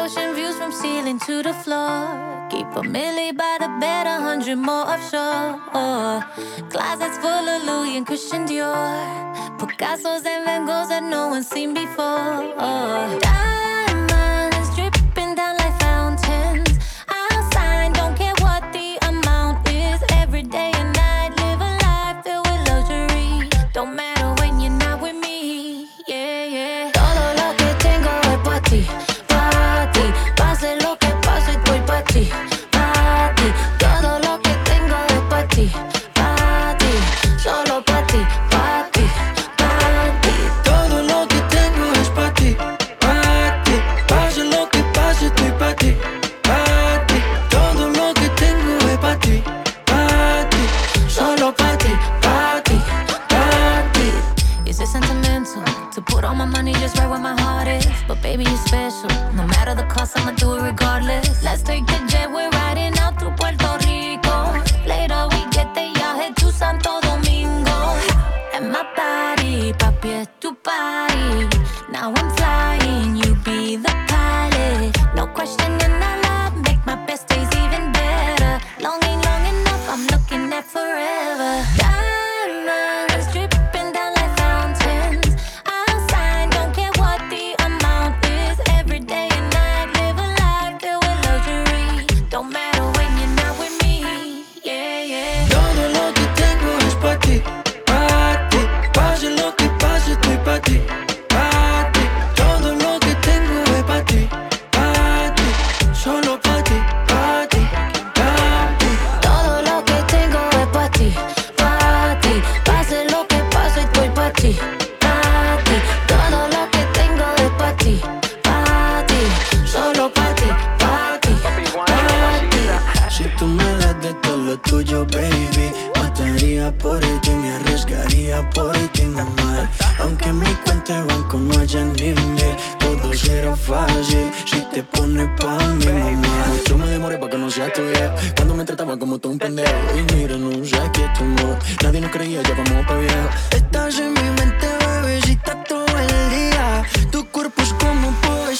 ocean views from ceiling to the floor. Keep a milli by the bed, 100 more offshore. Closets full of Louis and Christian Dior. Picassos and Van Goghs that no one's seen before. Diamonds dripping down like fountains. I'll sign, don't care what the amount is. Every day and night, live a life filled with luxury. Don't matter when you're not with me. Yeah, yeah. Todo lo que tengo es pa' ti, pa' ti. Pase lo que pase, estoy pa' ti, pa' ti. Todo lo que tengo es pa' ti, pa' ti. Solo pa' ti, pa' ti, pa' ti. Todo lo que tengo es pa' ti, pa' ti. Pase lo que pase, estoy pa' ti, pa' ti. Todo lo que tengo es pa' ti, pa' ti. Solo pa' ti, pa' ti, pa' ti. Is it sentimental to put all my money just right where my heart is? But baby, you're special. No matter the cost, I'ma do it regardless. Let's take the jet, we're riding out through Puerto Rico. Later we get the yacht, head to Santo Domingo. And my body, papi, es tu party. Now I'm flying, you be the pilot. No questioning our love, make my best days even better. Long ain't long enough, I'm looking at forever. Diamonds dripping down like fountains. I'll sign, don't care what the amount is. Every day and night, live a life filled with luxury. Don't matter when you're not with me. Yeah, yeah. Todo lo que tengo es pa' ti, pa' ti. Pase lo que pase, estoy pa' ti, pa' ti. Todo lo que tengo es pa' ti, pa' ti. Solo pa' ti, pa' ti, pa' ti. Todo lo que tengo es pa' ti, pa' ti. Pase lo que pase, estoy pa' ti, pa' ti. Todo lo que tengo es pa' ti, pa' ti. Solo pa' ti, pa' ti, pa' ti. Si tú me das de todo lo tuyo, baby, mataría por ti, me arriesgaría por ti, mamá. Aunque mi cuenta de banco no haya límite, todo será fácil si te pones pa' mí, mamá. Mucho me demoré pa' que no sea tuya, cuando me trataba como todo un pendejo. Y mira, no sé qué tu amor, nadie nos creía, ya vamos pa' viejo. Estás en mi mente, bebecita, todo el día. Tu cuerpo es como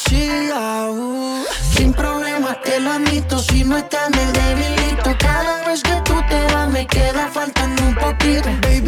poesía, Sin problema te lo admito, si no estás en el debilito. Cada vez que tú te vas me queda faltando un poquito. Baby,